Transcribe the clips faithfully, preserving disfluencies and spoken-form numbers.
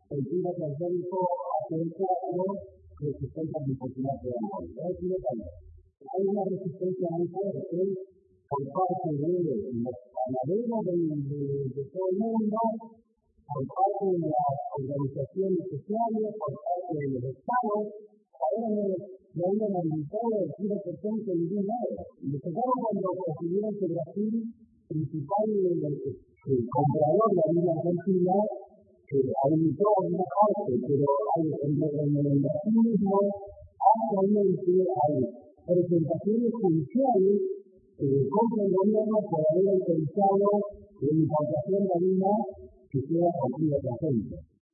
el clima transgénico acerca de resistencia antipopular de amor. Hay una resistencia muy fuerte por parte de los ganaderos de, de, de todo el mundo, por parte de las organizaciones sociales, por parte de los estados. Ahora no le han aumentado el quince por ciento en ningún lado. Y empezaron cuando recibieron que Brasil, principal eh, comprador de la Unión Argentina, que aumentó una parte, pero hay en el Brasil mismo actualmente hay presentaciones judiciales eh, contra el gobierno por haber autorizado la importación de harina que sea cogida de gente.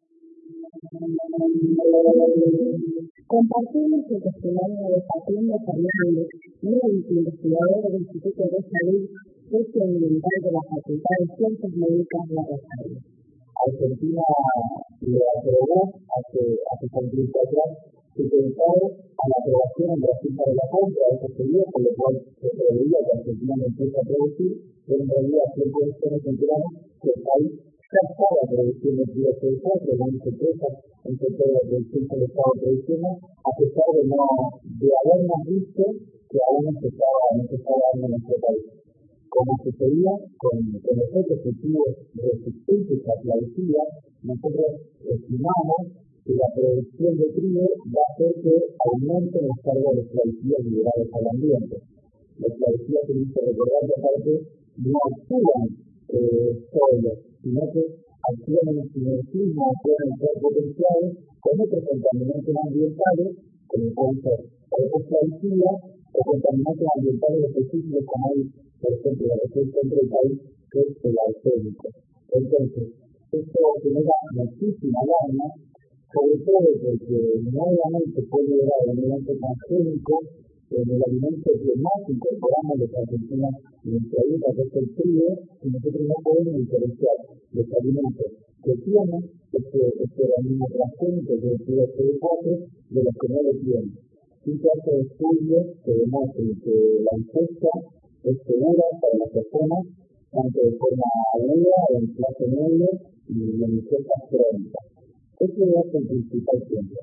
Compartimos el testimonio de Facundo Fernández, médico investigador del Instituto de Salud Socioambiental de la Facultad de Ciencias Médicas de Rosario. Argentina le aprobó hace, hace quince años que pensar a la aprobación en Brasil para la compra de ese periodo, con lo cual se preveía que Argentina no empiece a producir, pero en realidad siempre nos enteramos que el país ya estaba produciendo el día de cuatro, grandes empresas, en sector de producción que le estaba produciendo, a pesar de no de habernos visto que aún no se estaba, no se estaba dando en nuestro país. Como sucedía con, con los otros cultivos resistentes a plaguicida, nosotros estimamos que la producción de trigo va a hacer que aumenten las cargas de plaguicidas liberadas al ambiente. Las plaguicidas, tenemos que recordar que aparte no actúan eh, solos, sino que actúan en sinergismo, actúan en ser potenciales con otros contaminantes ambientales, como pueden ser otros plaguicidas o contaminantes ambientales específicos como hay, por ejemplo, la región centro del país, que es el arsénico. Entonces, esto genera muchísima alarma, sobre todo porque nuevamente puede llegar el alimento transgénico en el alimento que más incorporamos los argentinos en nuestra dieta, que es el trigo, y nosotros no podemos diferenciar los alimentos que tienen este, este alimento transgénico, que es el trigo C D cuatro, de los que no lo tienen. Sí se hace estudios que demuestran que la ingesta es segura para las personas, tanto de forma aguda, en plazo medio y en ingestas crónicas. Este es el principal punto.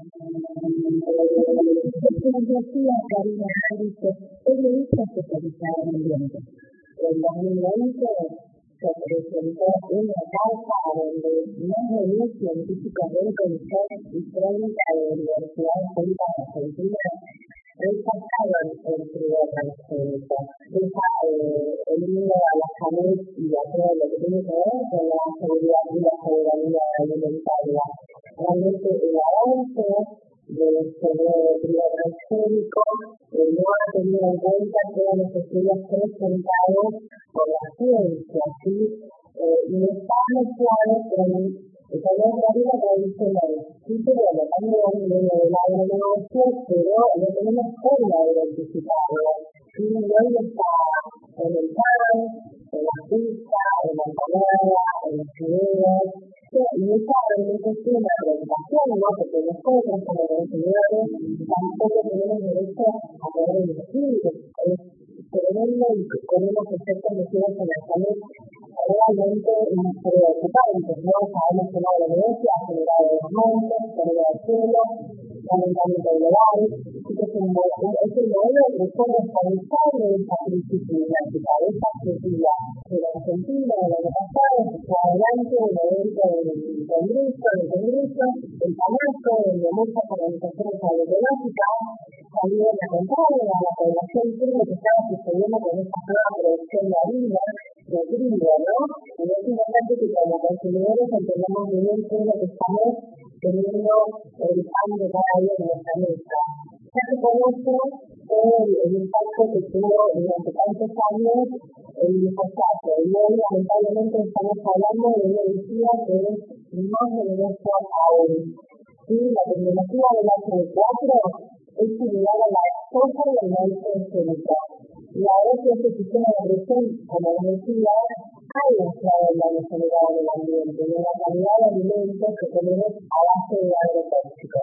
Decía Karina Harris, periodista especializada en ambiente. En dos mil veinte se presentó una causa donde más de mil científicos del CONICET y treinta de universidades públicas argentinas rechazaron el trigo transgénico. Deja eh, el miedo a la salud y a todo lo que tiene que ver con la seguridad y la soberanía alimentaria. Realmente el avance de este nuevo trigo transgénico eh, no ha tenido en cuenta todos los estudios presentados por la ciencia, ¿sí? Eh, y está mezclado con el color arriba tradicional. Sí, pero bueno, también viene del agronegocio, pero no tenemos forma de identificarlo. Sí, y hoy está en el pan, en la pizza, en la empanada, en los fideos. Y esa realmente es una preocupación, ¿no? Porque nosotros como consumidores tampoco tenemos derecho a poder elegir. Es tremendo y con unos efectos nocivos en la salud realmente preocupantes, ¿no? Sabemos que la violencia ha generado desmontes, pérdida de suelo, calentamiento global, y que es un modelo de forma responsable de esta crisis climática, de esta sequía. En Argentina, el año pasado, se fue adelante un evento del Congreso, del Congreso, el Palacio, donde muchas organizaciones agroecológicas salieron a contarle a la población todo lo que estaba sucediendo con esta nueva producción de harina, de trigo, ¿no? Y es importante que como consumidores entendamos muy bien todo lo que estamos teniendo el pan de cada día en nuestra mesa. Ya se conoce el, el impacto que tuvo durante tantos años el glifosato, y hoy lamentablemente estamos hablando de una energía que es más venenosa aún. Sí, la tecnología del H D cuatro es similar a la soja y el maíz transgénico. Y ahora que este sistema de presión, como les decía, ha demostrado el daño generado en el ambiente y en la calidad de alimentos que tenemos a base de agrotóxicos.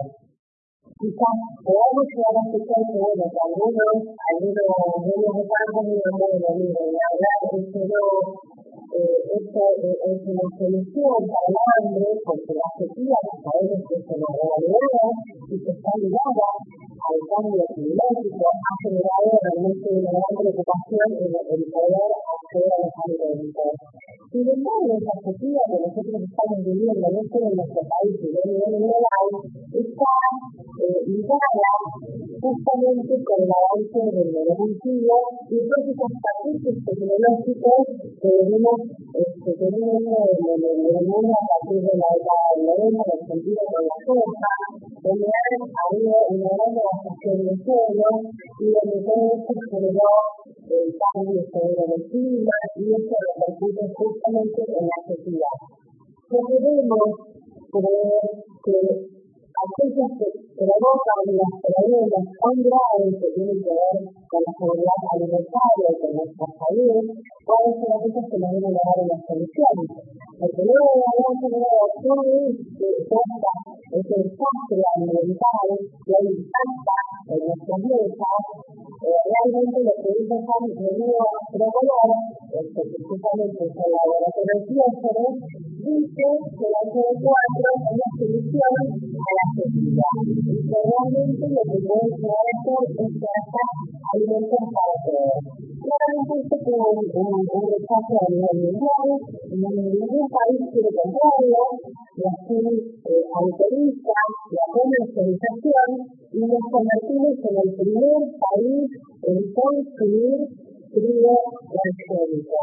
Quizás podamos llegar a escuchar que, bueno, que algunos, algunos dueños de campo digan, bueno, miren, hablar de esto no, eh, esto eh, es una solución para el hambre, porque la sequía que sabemos que es una realidad y que está ligada al cambio climático, ha generado realmente una gran preocupación en el poder acceder a los alimentos. Sin embargo, esa sequía que nosotros estamos viviendo, no solo en nuestro país, sino a nivel global, está eh, ligada justamente con el avance del monocultivo y todos esos paquetes tecnológicos que venimos este, teniendo en el mundo a partir de la década del noventa, en el sentido de la soja, donde ha habido una gran devastación del suelo y donde todo esto generó el cambio sobre el clima y eso repercute justamente en la sequía. Podemos creer que aquellos que provocan los problemas tan graves que tienen que ver con la seguridad alimentaria y con nuestra salud, pueden ser aquellos que nos vienen a dar una solución. Porque luego de haber generado todo este este desastre ambiental que hoy impacta en nuestras mesas, eh, realmente lo que ellos han venido a proponer, este, principalmente con la laboratorio Biosfera, dice que la C O cuatro es la solución a la sequía y que realmente lo que puede llegar a hacer es que haya alimentos para todos. Claramente esto tiene un, un, un rechazo a nivel mundial, ningún país quiere comprarlo, Brasil eh, autoriza la comercialización y nos convertimos en el primer país en consumir trigo transgénico.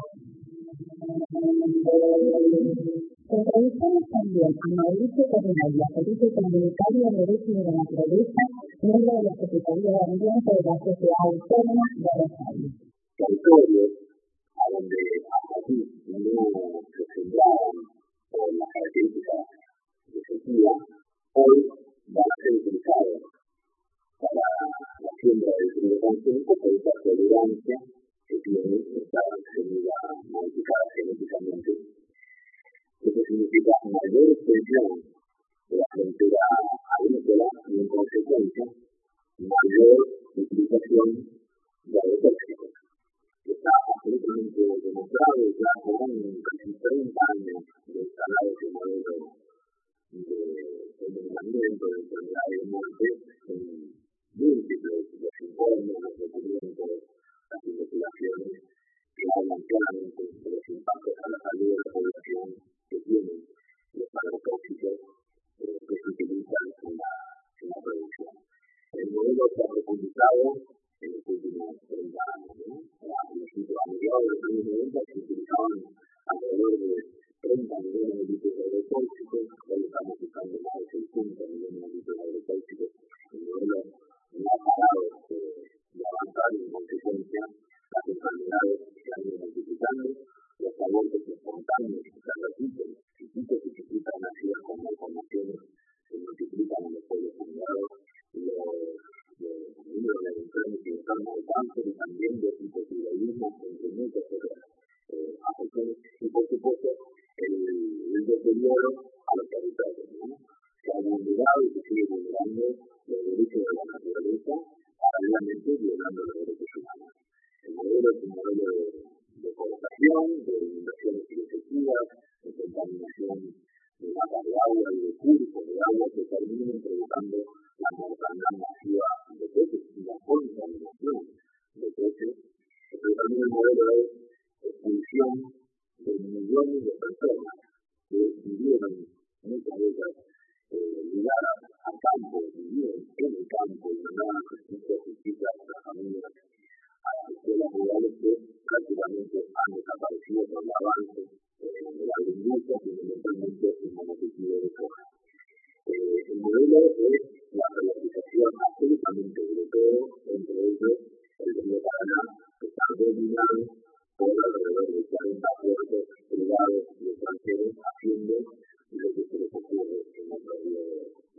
Entrevistamos también a Mauricio Coronel, político comunitario en Derecho de la Naturaleza, miembro de la Secretaría de Ambiente de la Sociedad Autónoma de Rosario. Territorios a donde hasta aquí no se sembraron por las características de sequía, hoy van a ser utilizados para la siembra de trigo transgénico por esa tolerancia que tiene esta semilla modificada genéticamente. Eso significa mayor extensión de la frontera agrícola y, en consecuencia, mayor utilización de agrotóxicos. Está absolutamente demostrado ya con casi treinta años de instalado ese modelo de envenenamiento, de enfermedad de muerte en múltiples los informes, los documentos, las investigaciones que hablan claramente de los impactos a la salud de la población que tienen los agrotóxicos eh, que se utilizan en la, en la producción. El modelo se ha profundizado en los últimos treinta años, ¿no? A mediados de los años noventa se utilizaban alrededor de treinta millones de litros de agrotóxicos, hoy estamos usando más de seiscientos millones de litros de agrotóxicos. El modelo no ha parado de, de avanzar y, en consecuencia, las enfermedades se han ido multiplicando, los abortos espontáneos se repiten, chiquitos y chiquitas nacidas con malformaciones se multiplican en los pueblos fundados, los números de enfermos que están al cáncer y también de hipotiroidismo, entre muchas otras eh, afecciones, y por supuesto el, el deterioro a los territorios, ¿no? Se ha vulnerado y se sigue vulnerando los derechos de la naturaleza, paralelamente violando los derechos humanos. El modelo es un modelo de, de colocación, de inundaciones sucesivas, de contaminación de mapas de agua y de cursos de agua que terminan provocando la mortandad masiva de peces y la contaminación de peces, pero también el modelo es expulsión de millones de personas que vivieron muchas de ellas eh, ligadas al campo, vivieron en el campo y mandaban justicia, justicia a las familias, a las escuelas rurales que prácticamente han desaparecido por el avance eh, de la agricultura, fundamentalmente el monocultivo de soja. Eh, el modelo es la relativización absolutamente de todo, entre ellos el río Paraná, que está dominado por alrededor de cuarenta puertos privados y extranjeros haciendo lo que se les ocurre en el río de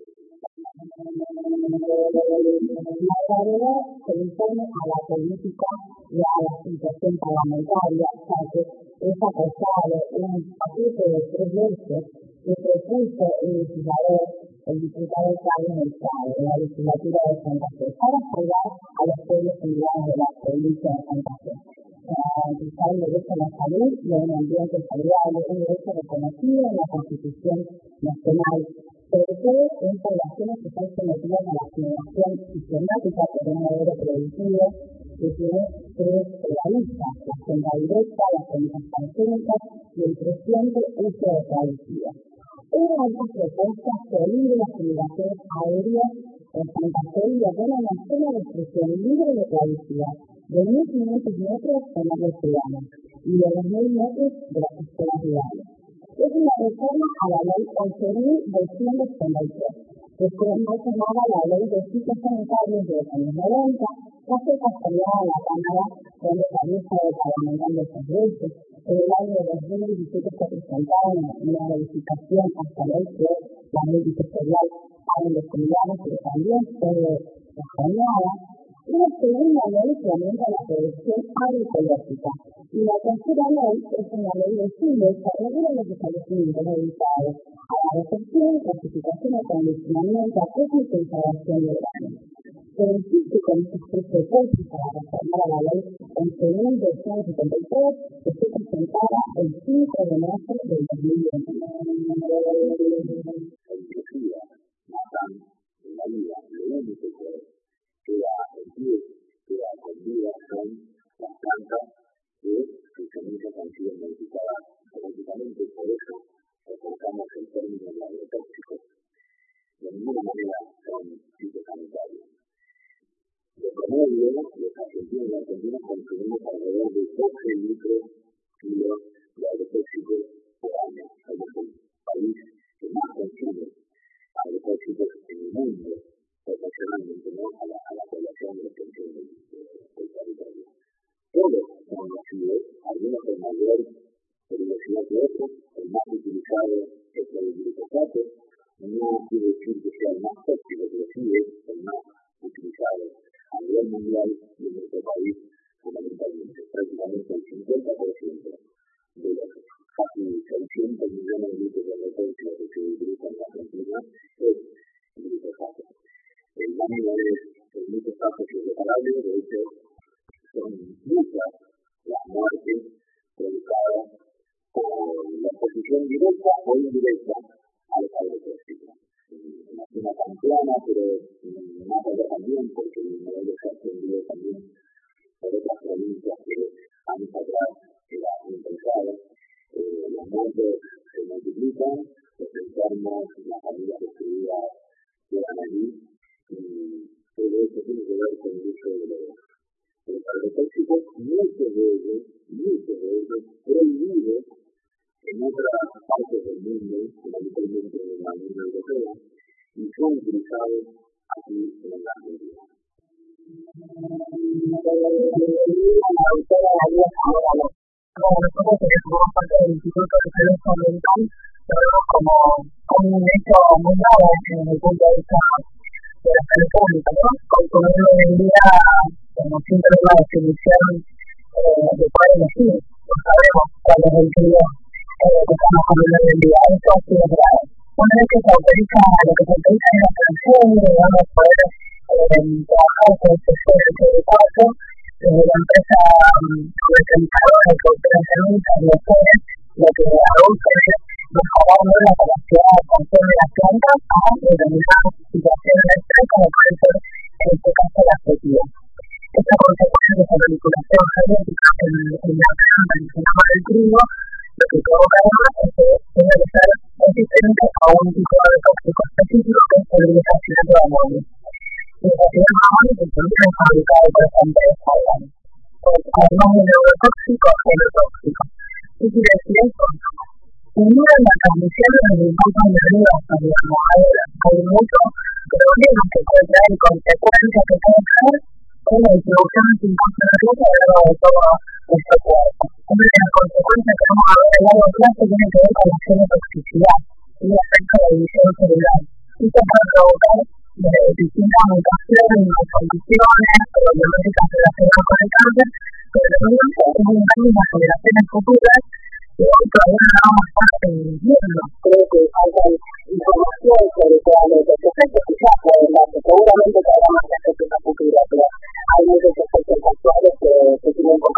La realidad se impone a la política y a la situación parlamentaria, ya que es acordado un paquete de tres meses que propuso el legislador, el diputado Carlos Delgado, de la legislatura de Santa Fe, para salvar a los pueblos indígenas de la provincia de Santa Fe. garantizar el derecho a la salud y a un ambiente saludable, un derecho reconocido en la Constitución Nacional, sobre todo en poblaciones que están sometidas a la generación sistemática por un modelo productivo que tiene tres prealistas: la agenda directa, las rentas transgénicas y el creciente uso de traductivas. Una de estas propuestas prohíbe las comunicaciones aéreas en Santa Fe y ordena una zona de expresión libre de traductivas de mil quinientos metros en áreas ciudadanas y de dos mil metros de las escuelas rurales. Es una reforma a la ley once mil doscientos treinta y tres, que fue más llamada la ley de sitios sanitarios de los años noventa, que fue castigada en la Cámara donde también estaba parlamentando esas veces. En el año dos mil diecisiete se presentaron una modificación hasta la ley que la ley dictatorial a los colombianos, pero también fue reformada. Una segunda ley que aumenta la producción agroecológica. Y la tercera ley es una ley de suelo que regula los establecimientos dedicados a la recepción, clasificación, acondicionamiento, acopio y conservación de granos. Pero insiste con estos tres propuestas para reformar a la ley once mil doscientos setenta y tres, que fue presentada el cinco de marzo del dos mil veintiuno. La vida, lo único que queda en pie, queda con vida son las plantas que sus semillas han sido modificadas genéticamente, por eso reforzamos el término de agrotóxicos. De ninguna manera son fitosanitarios. De promedio, los argentinos y argentinas consumimos alrededor de doce litros kilos de agrotóxicos por año. Somos el país que más consume agrotóxicos en el mundo, proporcionalmente, ¿no?, a, la, a la población de extensión del, del territorio. Todos son nocivos, algunos con mayor peligrosidad que otros. El más utilizado es el glifosato. No quiere decir que sea el más tóxico, pero sí es el más utilizado a nivel mundial y en nuestro país, fundamentalmente. Prácticamente el cincuenta por ciento de los casi seiscientos millones de litros de agrotóxicos que se utilizan en la Argentina es glifosato. El daño es el glifosato es irreparable, de hecho son muchas las muertes provocadas por la exposición directa o indirecta a los agrotóxicos. En la zona pampeana, pero más allá también, porque el modelo se ha extendido también por otras provincias que años atrás eran impensadas. Eh, los muertos se multiplican, los enfermos, las familias destruidas quedan allí, y todo eso tiene que ver con el uso de los, de los agrotóxicos, muchos de ellos, muchos de ellos prohibidos en otras partes del mundo, fundamentalmente en la Unión Europea, y son utilizados aquí en la Argentina. Nosotros que formamos parte del Instituto de Salud Ambiental, lo vemos como un hecho muy grave desde el punto de vista de la salud pública, ¿no? Consumir hoy en día, como siempre, una definición eh, de poder elegir. No sabemos cuál es el río eh, que estamos comiendo hoy en día. Eso sí es grave. Una vez que se autoriza, lo que se autoriza es la operación, digamos, poder eh, trabajar con el sector del cuarto, desde la empresa comercializadora de productos térmicas y acciones, lo que adulto es mejorando la capacidad de control de las plantas a determinadas situaciones de estrés, como puede ser en este caso la sequía. Esta consecuencia de esa manipulación genética en, en la planta, en el llama del trigo, lo que provoca además es que tiene que ser resistente a un tipo de tóxico específico que es el glifosato de amonio. El glifosato de amonio que también es fabricado por esta empresa, pues además de neurotóxico, genotóxico. ¿Qué quiere decir esto? Primero, en las condiciones de impacto nervioso, digamos, hay, hay muchos problemas que pueden traer consecuencias que pueden ser en la distribución de impacto nervioso a lo largo de todo nuestro cuerpo. Una de las consecuencias que vamos a ver a largo plazo tiene que ver con la genotoxicidad y el efecto de división celular. Esto puede provocar eh, distintas mutaciones y malformaciones, problemáticas relacionadas con el cáncer, pero también es un daño en las generaciones futuras que hoy todavía no vamos a estar viendo. Creo que falta información sobre todos los efectos, quizás, además, seguramente que habrá más efectos a futuro, pero hay muchos efectos actuales que, que tienen poca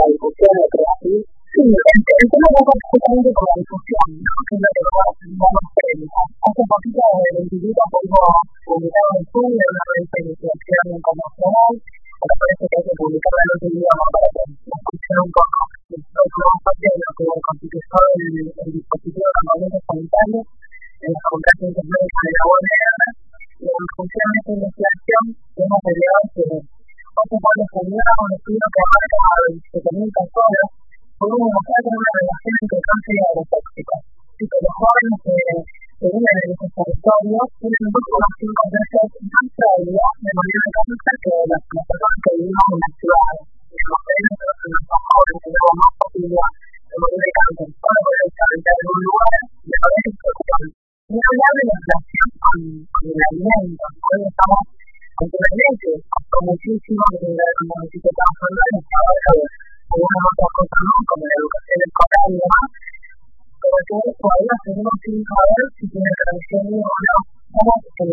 difusión, lo creo así. Sí, el, el tema pasa justamente con la difusión, ¿no? Que es lo que vamos a preguntar. Hace poquito el instituto pudimos publicar un estudio en una revista de investigación internacional, me parece que hay que publicarla en otro idioma para que la escuchen un poco. Como parte de lo que constituyó el, el dispositivo de armamento sanitario en la Facultad de Ciencias Médicas de la U N R, y en función de esta investigación hemos derivado que ocho cuando se unió un estudio que abarca a veintisiete mil personas, podemos demostrar que hay una relación entre cáncer y agrotóxicos, y que los jóvenes que, que viven en esos territorios tienen dos coma cinco veces más probabilidad de morir de cáncer que las personas que vivimos en las ciudades. Digamos, nosotros los jóvenes tenemos más posibilidad de morir de cáncer solo por el hecho de habitar en un lugar de manera preocupante. Y hablar de la relación con, con el alimento. Hoy estamos anteriormente, costó muchísimo que el municipio trabajando en esta hora de algunas otras cosas más, como la educación escolar y demás, pero que todavía seguimos sin saber si tiene relación o no. Somos el,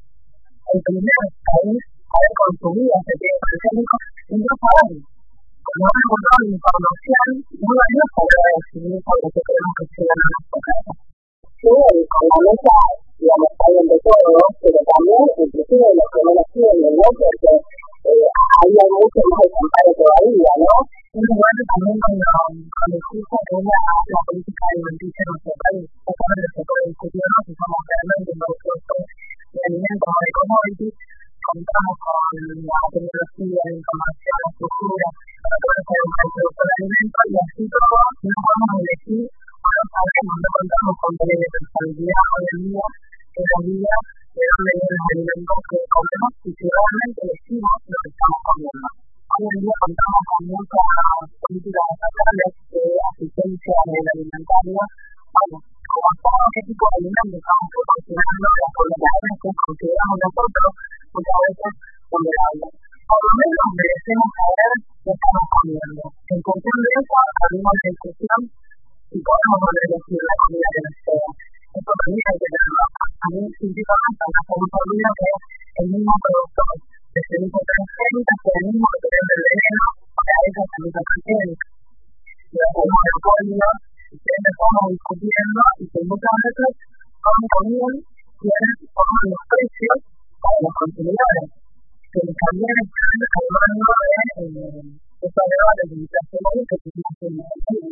el primer país a haber consumido este tipo de transgénicos y no sabemos. Como no encontrado la información, no vamos a poder decidir por lo que tenemos que llegar a nuestra casa. Sí, con la mesa, digamos, está bien de todo, pero también, inclusive de lo que no nos tienen, ¿no? Porque eh, hay mucho más desamparo todavía, ¿no? Es igual también con, lo, con el curso que es la, la política alimenticia en nuestro país. Eso no se puede discutir, ¿no? Si somos realmente un producto de alimentos o de commodities, contamos con la tecnología, la información, la estructura, para poder ser un buen productor de alimentos, y así todo no podemos elegir. No sabemos, no contamos con tener de responsabilidad hoy en día en la vida de dónde vienen los alimentos que comemos y si realmente elegimos lo que estamos comiendo. Hoy en día contamos con muchas políticas estatales de asistencia alimentaria. Bueno, como sabemos qué tipo de alimentos estamos proporcionando a las poblaciones que consideramos nosotros muchas veces vulnerables. Por lo menos merecemos saber qué estamos comiendo. En función de eso, abrimos la discusión y podemos volver a elegir la comida que nos sea. Eso también hay que tenerlo. A mí, sinceramente, me hace mucho ruido que el mismo productor de semillas transgénicas sea el mismo que tiene el veneno para esas semillas transgénicas. Y los monopolios, siempre estamos discutiendo y que muchas veces son también quienes ponen los precios para los consumidores, que también están al mando de eh, estos debates internacionales que tenemos en el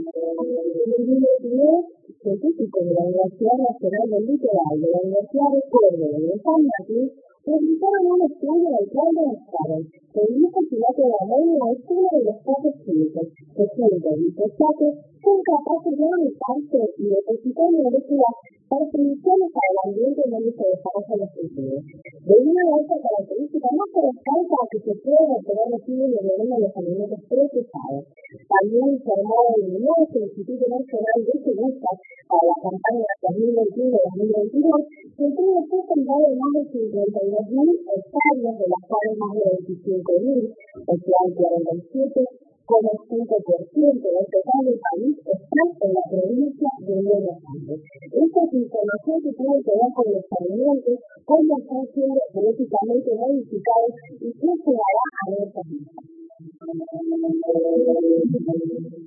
científico de la Universidad Nacional del Litoral, de la Universidad de Córdoba y de San Martín, realizaron un estudio del cual demostraron que el glifosato de amonio es uno de los pocos químicos que junto al glifosato son capaces de alojarse y depositar moléculas perjudiciales al ambiente donde se desarrollan los cultivos. Debido a esta característica, no se descarta que se pueden obtener residuos de veneno de los alimentos procesados. También informó el nuevo Instituto Nacional de Seguridad para la campaña dos mil veintiuno dos mil veintidós, que tuvo presentado más de cincuenta y dos mil hectáreas, de las cuales más de veinticinco mil, o sea, el cuarenta y siete coma cinco por ciento del total del país están en la provincia de Buenos Aires. Esta es información que tiene que ver con los alimentos, cómo están siendo genéticamente modificados y qué se hará a esas mismas.